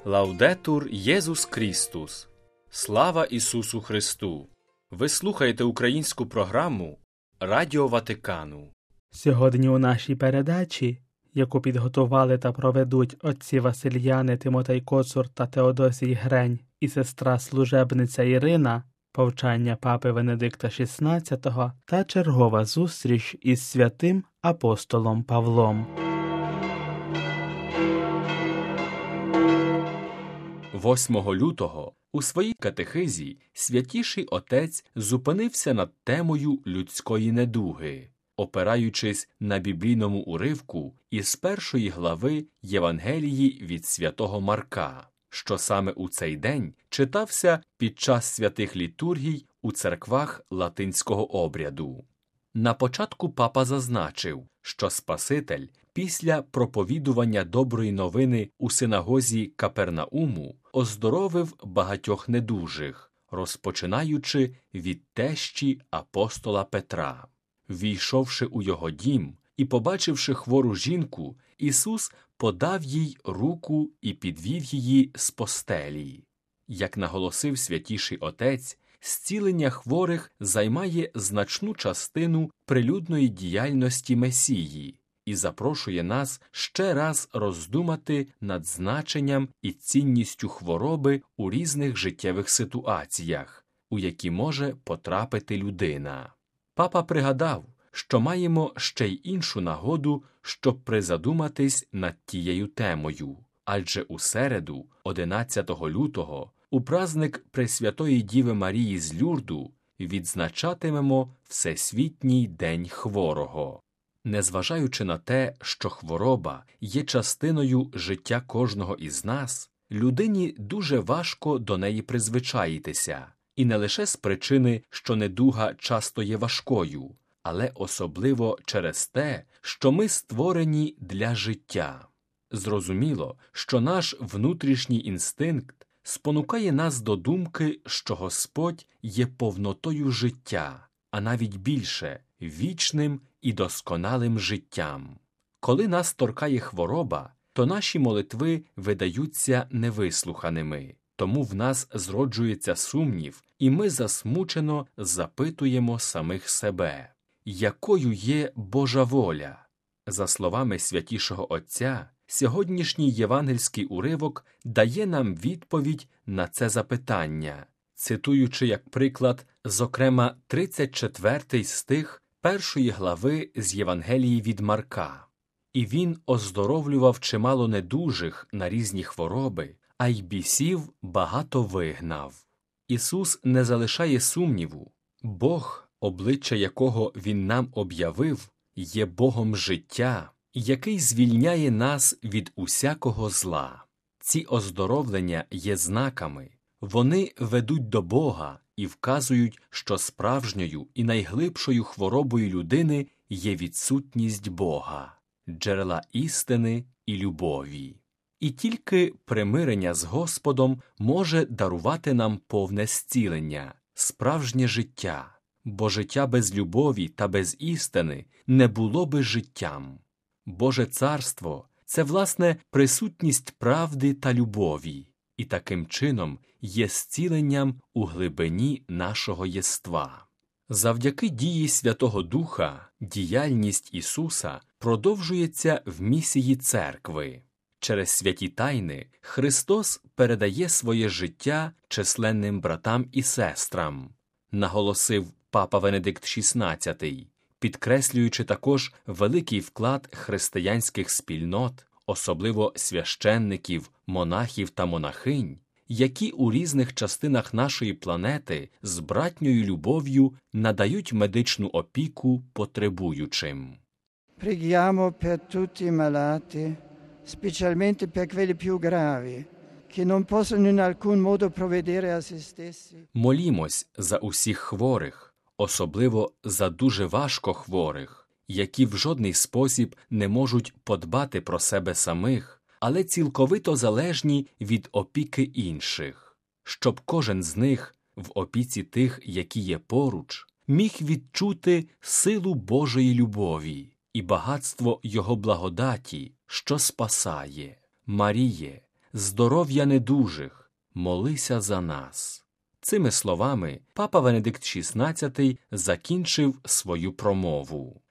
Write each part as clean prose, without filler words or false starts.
Лаудетур Єсус Крістус! Слава Ісусу Христу! Ви слухаєте українську програму Радіо Ватикану. Сьогодні у нашій передачі, яку підготували та проведуть отці Васильяни Тимотей Коцур та Теодосій Грень і сестра-служебниця Ірина, повчання Папи Венедикта XVI та чергова зустріч із святим апостолом Павлом. 8 лютого у своїй катехизі Святіший Отець зупинився над темою людської недуги, опираючись на біблійному уривку із 1 глави Євангелії від святого Марка, що саме у цей день читався під час святих літургій у церквах латинського обряду. На початку папа зазначив, що Спаситель після проповідування доброї новини у синагозі Капернауму оздоровив багатьох недужих, розпочинаючи від тещі апостола Петра. Війшовши у його дім і побачивши хвору жінку, Ісус подав їй руку і підвів її з постелі. Як наголосив Святіший Отець, зцілення хворих займає значну частину прилюдної діяльності Месії і запрошує нас ще раз роздумати над значенням і цінністю хвороби у різних життєвих ситуаціях, у які може потрапити людина. Папа пригадав, що маємо ще й іншу нагоду, щоб призадуматись над тією темою, адже у середу, 11 лютого, у праздник Пресвятої Діви Марії з Люрду відзначатимемо Всесвітній день хворого. Незважаючи на те, що хвороба є частиною життя кожного із нас, людині дуже важко до неї призвичаїтися, і не лише з причини, що недуга часто є важкою, але особливо через те, що ми створені для життя. Зрозуміло, що наш внутрішній інстинкт спонукає нас до думки, що Господь є повнотою життя, а навіть більше – вічним і досконалим життям. Коли нас торкає хвороба, то наші молитви видаються невислуханими, тому в нас зроджується сумнів, і ми засмучено запитуємо самих себе, якою є Божа воля? За словами Святішого Отця, сьогоднішній євангельський уривок дає нам відповідь на це запитання, цитуючи як приклад, зокрема, 34 стих 1 глави з Євангелії від Марка. «І він оздоровлював чимало недужих на різні хвороби, а й бісів багато вигнав». Ісус не залишає сумніву. Бог, обличчя якого Він нам об'явив, є Богом життя, який звільняє нас від усякого зла. Ці оздоровлення є знаками. Вони ведуть до Бога і вказують, що справжньою і найглибшою хворобою людини є відсутність Бога, джерела істини і любові. І тільки примирення з Господом може дарувати нам повне зцілення, справжнє життя, бо життя без любові та без істини не було би життям. Боже царство – це, власне, присутність правди та любові, і таким чином є зціленням у глибині нашого єства. Завдяки дії Святого Духа діяльність Ісуса продовжується в місії Церкви. Через святі тайни Христос передає своє життя численним братам і сестрам, наголосив Папа Венедикт XVI, підкреслюючи також великий вклад християнських спільнот, особливо священників, монахів та монахинь, які у різних частинах нашої планети з братньою любов'ю надають медичну опіку потребуючим. Preghiamo per tutti i malati, specialmente per quelli più gravi, che non possono in alcun modo provvedere a se stessi. Молімось за усіх хворих, особливо за дуже важко хворих, які в жодний спосіб не можуть подбати про себе самих, але цілковито залежні від опіки інших, щоб кожен з них в опіці тих, які є поруч, міг відчути силу Божої любові і багатство Його благодаті, що спасає. Маріє, здоров'я недужих, молися за нас». Цими словами папа Венедикт XVI закінчив свою промову.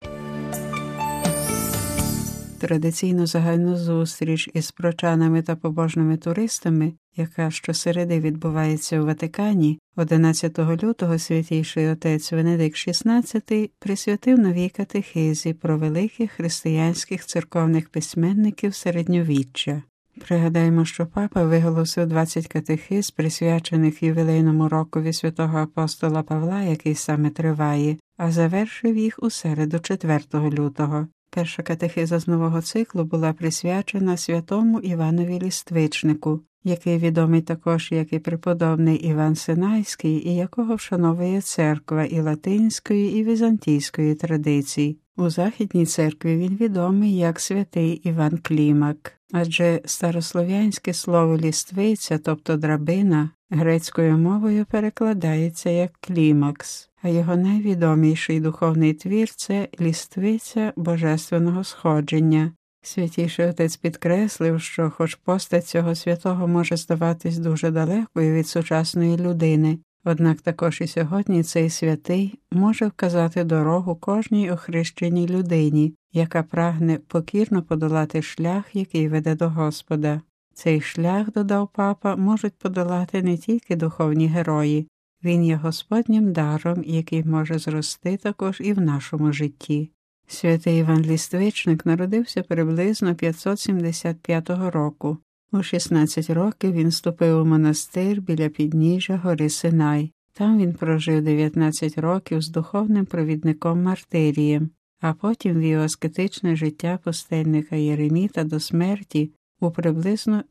Традиційну загальну зустріч із прочанами та побожними туристами, яка щосереди відбувається у Ватикані, 11 лютого Святійший отець Венедикт XVI присвятив новій катехизі про великих християнських церковних письменників середньовіччя. Пригадаємо, що папа виголосив 20 катехиз, присвячених ювілейному рокові святого апостола Павла, який саме триває, а завершив їх у середу 4 лютого. Перша катехиза з нового циклу була присвячена святому Іванові Ліствичнику, який відомий також як і преподобний Іван Синайський, і якого вшановує церква і латинської, і візантійської традицій. У Західній церкві він відомий як святий Іван Клімак, адже старослов'янське слово «ліствиця», тобто драбина, грецькою мовою перекладається як «клімакс», а його найвідоміший духовний твір – це «Ліствиця Божественного сходження». Святійший отець підкреслив, що хоч постать цього святого може здаватись дуже далекою від сучасної людини, однак також і сьогодні цей святий може вказати дорогу кожній охрещеній людині, яка прагне покірно подолати шлях, який веде до Господа. Цей шлях, додав папа, можуть подолати не тільки духовні герої. Він є Господнім даром, який може зрости також і в нашому житті. Святий Іван Ліствичник народився приблизно 575 року. У 16 років він вступив у монастир біля підніжжя гори Синай. Там він прожив 19 років з духовним провідником Мартирієм, а потім вів аскетичне життя пустельника Єреміта до смерті у приблизно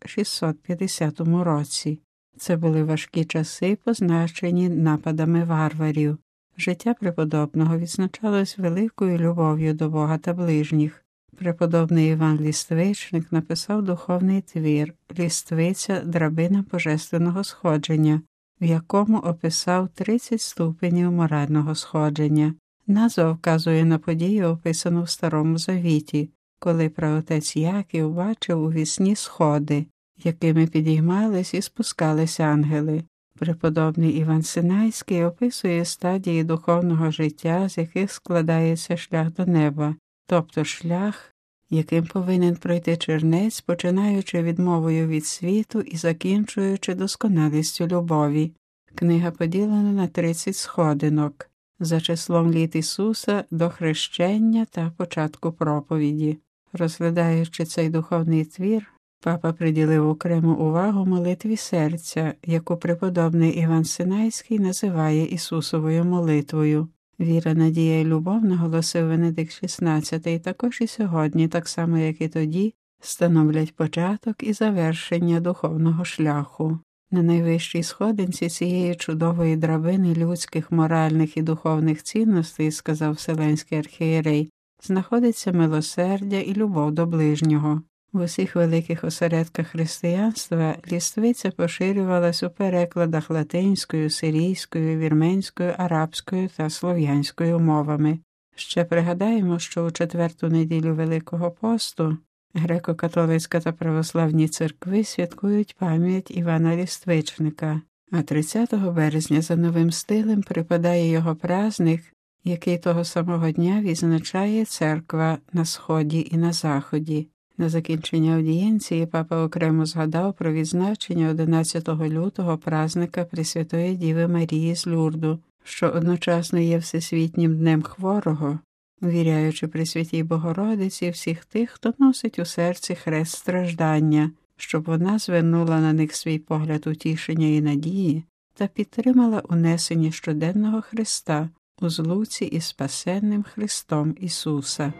650 році. Це були важкі часи, позначені нападами варварів. Життя преподобного відзначалось великою любов'ю до Бога та ближніх. Преподобний Іван Ліствичник написав духовний твір «Ліствиця. Драбина Божественного сходження», в якому описав 30 ступенів морального сходження. Назва вказує на подію, описану в Старому Завіті, коли праотець Яків бачив у вісні сходи, якими підіймались і спускались ангели. Преподобний Іван Синайський описує стадії духовного життя, з яких складається шлях до неба, тобто шлях, яким повинен пройти чернець, починаючи відмовою від світу і закінчуючи досконалістю любові. Книга поділена на 30 сходинок, за числом літ Ісуса до хрещення та початку проповіді. Розглядаючи цей духовний твір, папа приділив окрему увагу молитві серця, яку преподобний Іван Синайський називає Ісусовою молитвою. Віра, надія і любов, наголосив Венедикт XVI, також і сьогодні, так само як і тоді, становлять початок і завершення духовного шляху. На найвищій сходинці цієї чудової драбини людських, моральних і духовних цінностей, сказав Вселенський архієрей, знаходиться милосердя і любов до ближнього. В усіх великих осередках християнства ліствиця поширювалась у перекладах латинською, сирійською, вірменською, арабською та слов'янською мовами. Ще пригадаємо, що у четверту неділю Великого посту греко-католицька та православні церкви святкують пам'ять Івана Ліствичника, а 30 березня за новим стилем припадає його праздник, який того самого дня відзначає церква на Сході і на Заході. На закінчення аудієнції папа окремо згадав про відзначення 11 лютого празника Пресвятої Діви Марії з Люрду, що одночасно є Всесвітнім днем хворого, увіряючи Пресвятій Богородиці всіх тих, хто носить у серці хрест страждання, щоб вона звернула на них свій погляд утішення і надії та підтримала унесення щоденного Христа у злуці із спасенним Христом Ісуса.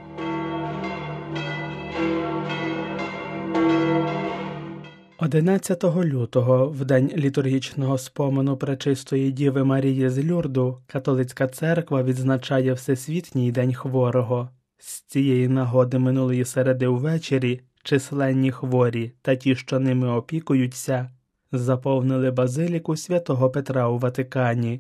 – 11 лютого, в день літургічного спомену Пречистої Діви Марії з Люрду, католицька церква відзначає Всесвітній день хворого. З цієї нагоди минулої середи ввечері численні хворі та ті, що ними опікуються, заповнили базиліку святого Петра у Ватикані.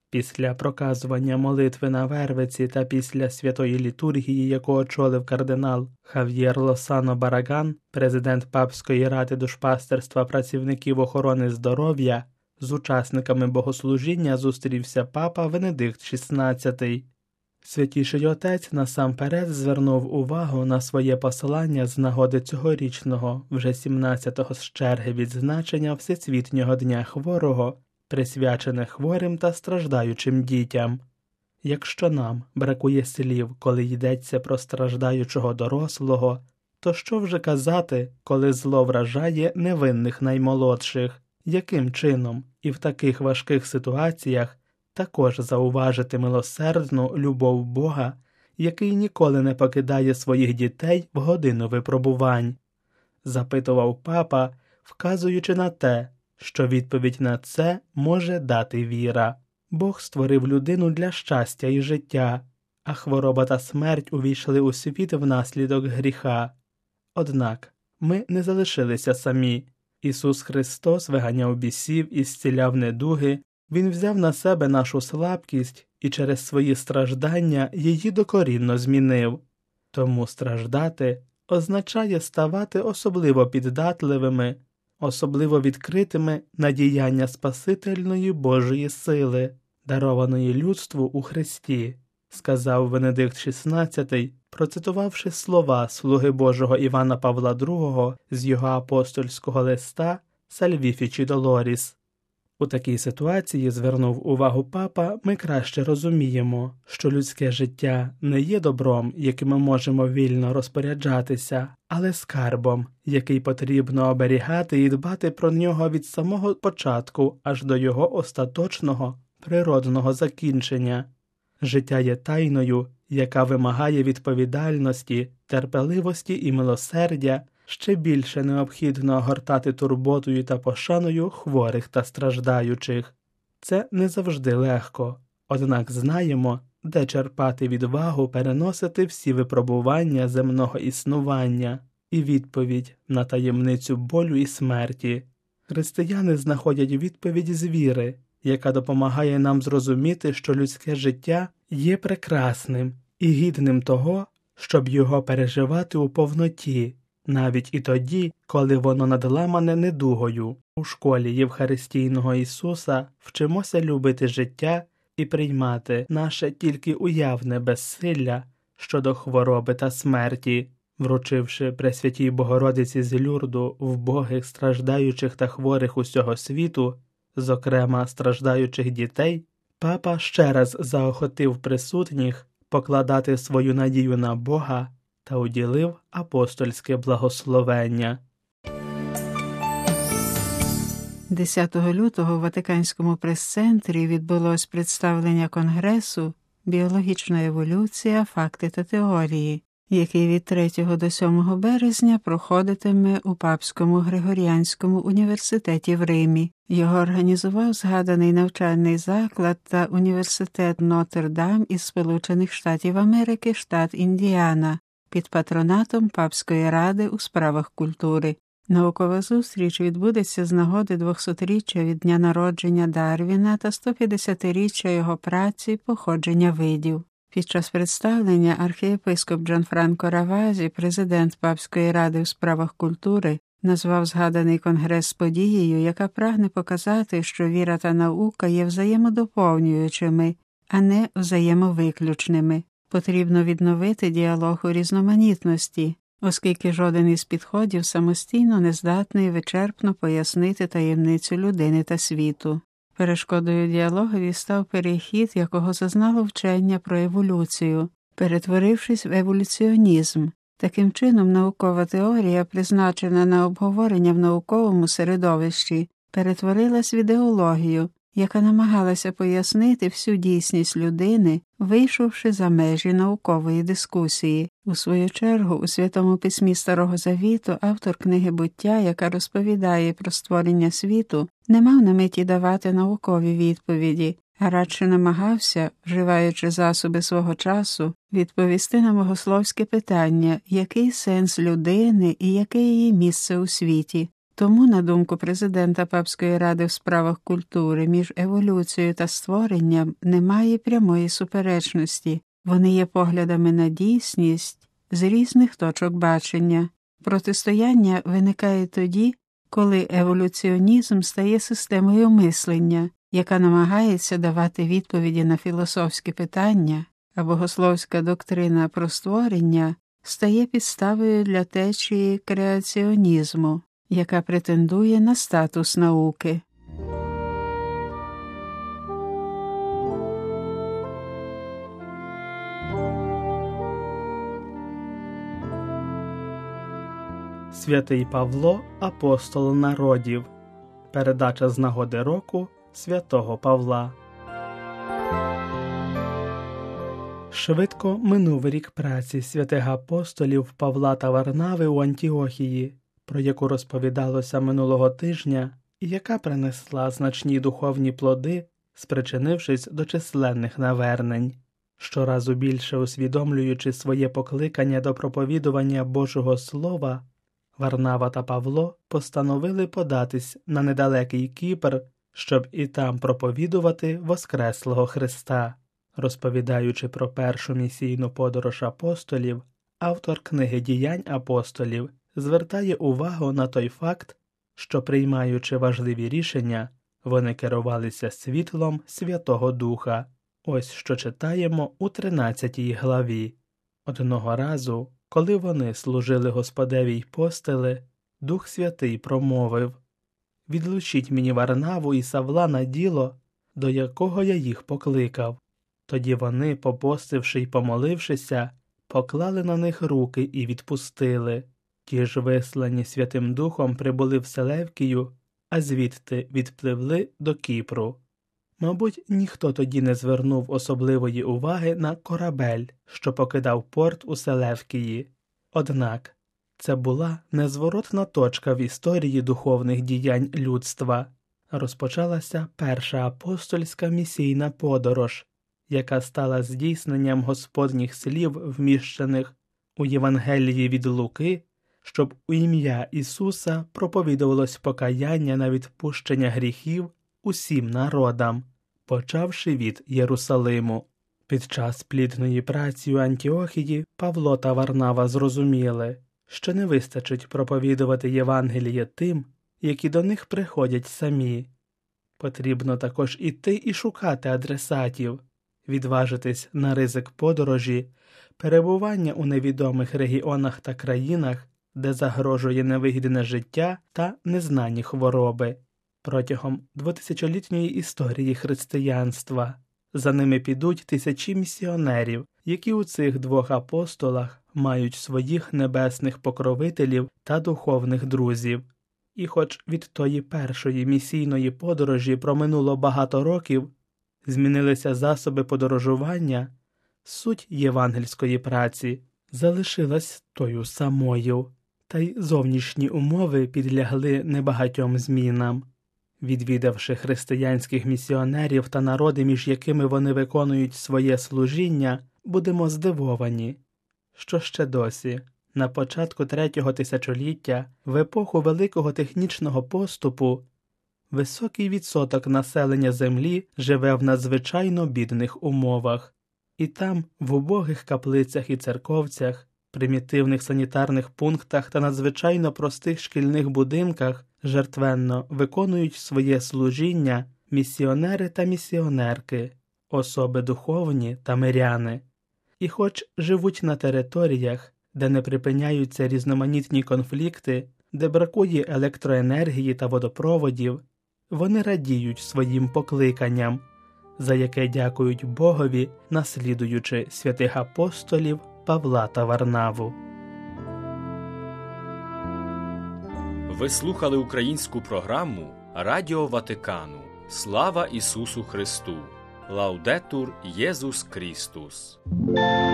Після проказування молитви на Вервиці та після святої літургії, яку очолив кардинал Хав'єр Лосано Бараган, президент Папської ради душпастерства працівників охорони здоров'я, з учасниками богослужіння зустрівся папа Венедикт XVI. Святіший отець насамперед звернув увагу на своє послання з нагоди цьогорічного, вже 17-го з черги відзначення Всесвітнього дня хворого, присвячене хворим та страждаючим дітям. Якщо нам бракує слів, коли йдеться про страждаючого дорослого, то що вже казати, коли зло вражає невинних наймолодших? Яким чином і в таких важких ситуаціях також зауважити милосердну любов Бога, який ніколи не покидає своїх дітей в годину випробувань? Запитував папа, вказуючи на те, що відповідь на це може дати віра. Бог створив людину для щастя і життя, а хвороба та смерть увійшли у світ внаслідок гріха. Однак ми не залишилися самі. Ісус Христос виганяв бісів і зціляв недуги, Він взяв на себе нашу слабкість і через свої страждання її докорінно змінив. Тому страждати означає ставати особливо піддатливими, особливо відкритими на діяння Спасительної Божої сили, дарованої людству у Христі, сказав Венедикт XVI, процитувавши слова слуги Божого Івана Павла II з його апостольського листа «Salvifici Doloris». У такій ситуації, звернув увагу папа, ми краще розуміємо, що людське життя не є добром, яким ми можемо вільно розпоряджатися, але скарбом, який потрібно оберігати і дбати про нього від самого початку аж до його остаточного, природного закінчення. Життя є тайною, яка вимагає відповідальності, терпеливості і милосердя. Ще більше необхідно огортати турботою та пошаною хворих та страждаючих. Це не завжди легко, однак знаємо, де черпати відвагу переносити всі випробування земного існування і відповідь на таємницю болю і смерті. Християни знаходять відповідь з віри, яка допомагає нам зрозуміти, що людське життя є прекрасним і гідним того, щоб його переживати у повноті, навіть і тоді, коли воно надламане недугою. У школі Євхаристійного Ісуса вчимося любити життя і приймати наше тільки уявне безсилля щодо хвороби та смерті. Вручивши Пресвятій Богородиці з Люрду вбогих, страждаючих та хворих усього світу, зокрема страждаючих дітей, папа ще раз заохотив присутніх покладати свою надію на Бога та уділив апостольське благословення. 10 лютого в Ватиканському прес-центрі відбулось представлення Конгресу «Біологічна еволюція. Факти та теорії», який від 3 до 7 березня проходитиме у Папському Григоріанському університеті в Римі. Його організував згаданий навчальний заклад та університет Нотр-Дам із Сполучених Штатів Америки, штат Індіана, під патронатом Папської ради у справах культури. Наукова зустріч відбудеться з нагоди 200-річчя від дня народження Дарвіна та 150-річчя його праці «Походження видів». Під час представлення архієпископ Джанфранко Равазі, президент Папської ради у справах культури, назвав згаданий конгрес подією, яка прагне показати, що віра та наука є взаємодоповнюючими, а не взаємовиключними. Потрібно відновити діалог у різноманітності, оскільки жоден із підходів самостійно не здатний вичерпно пояснити таємницю людини та світу. Перешкодою діалогові став перехід, якого зазнало вчення про еволюцію, перетворившись в еволюціонізм. Таким чином, наукова теорія, призначена на обговорення в науковому середовищі, перетворилась в ідеологію, яка намагалася пояснити всю дійсність людини, вийшовши за межі наукової дискусії. У свою чергу, у Святому Письмі Старого Завіту автор книги «Буття», яка розповідає про створення світу, не мав на меті давати наукові відповіді, а радше намагався, вживаючи засоби свого часу, відповісти на богословське питання, який сенс людини і яке її місце у світі. Тому, на думку президента Папської ради в справах культури, між еволюцією та створенням немає прямої суперечності. Вони є поглядами на дійсність з різних точок бачення. Протистояння виникає тоді, коли еволюціонізм стає системою мислення, яка намагається давати відповіді на філософські питання, а богословська доктрина про створення стає підставою для течії креаціонізму, яка претендує на статус науки. Святий Павло – апостол народів. Передача з нагоди року святого Павла. Швидко минув рік праці святих апостолів Павла та Варнави у Антіохії, про яку розповідалося минулого тижня і яка принесла значні духовні плоди, спричинившись до численних навернень. Щоразу більше усвідомлюючи своє покликання до проповідування Божого Слова, Варнава та Павло постановили податись на недалекий Кіпр, щоб і там проповідувати Воскреслого Христа. Розповідаючи про першу місійну подорож апостолів, автор книги «Діянь апостолів» звертає увагу на той факт, що, приймаючи важливі рішення, вони керувалися світлом Святого Духа. Ось що читаємо у 13 главі. Одного разу, коли вони служили Господеві й постили, Дух Святий промовив: «Відлучіть мені Варнаву і Савла на діло, до якого я їх покликав». Тоді вони, попостивши й помолившися, поклали на них руки і відпустили. Ті ж вислані Святим Духом прибули в Селевкію, а звідти відпливли до Кіпру. Мабуть, ніхто тоді не звернув особливої уваги на корабель, що покидав порт у Селевкії. Однак, це була незворотна точка в історії духовних діянь людства. Розпочалася перша апостольська місійна подорож, яка стала здійсненням Господніх слів, вміщених у Євангелії від Луки, щоб у ім'я Ісуса проповідувалось покаяння на відпущення гріхів усім народам, почавши від Єрусалиму. Під час плідної праці у Антіохії Павло та Варнава зрозуміли, що не вистачить проповідувати Євангеліє тим, які до них приходять самі. Потрібно також іти і шукати адресатів, відважитись на ризик подорожі, перебування у невідомих регіонах та країнах, де загрожує невигідне життя та незнані хвороби. Протягом 2000-літньої історії християнства за ними підуть тисячі місіонерів, які у цих двох апостолах мають своїх небесних покровителів та духовних друзів. І хоч від тої першої місійної подорожі проминуло багато років, змінилися засоби подорожування, суть євангельської праці залишилась тою самою, та й зовнішні умови підлягли небагатьом змінам. Відвідавши християнських місіонерів та народи, між якими вони виконують своє служіння, будемо здивовані, що ще досі, на початку 3-го тисячоліття, в епоху великого технічного поступу, високий відсоток населення землі живе в надзвичайно бідних умовах. І там, в убогих каплицях і церковцях, примітивних санітарних пунктах та надзвичайно простих шкільних будинках жертвенно виконують своє служіння місіонери та місіонерки, особи духовні та миряни. І хоч живуть на територіях, де не припиняються різноманітні конфлікти, де бракує електроенергії та водопроводів, вони радіють своїм покликанням, за яке дякують Богові, наслідуючи святих апостолів Павла та Варнаву. Ви слухали українську програму Радіо Ватикану. Слава Ісусу Христу! Лаудетур Єсус Крістус!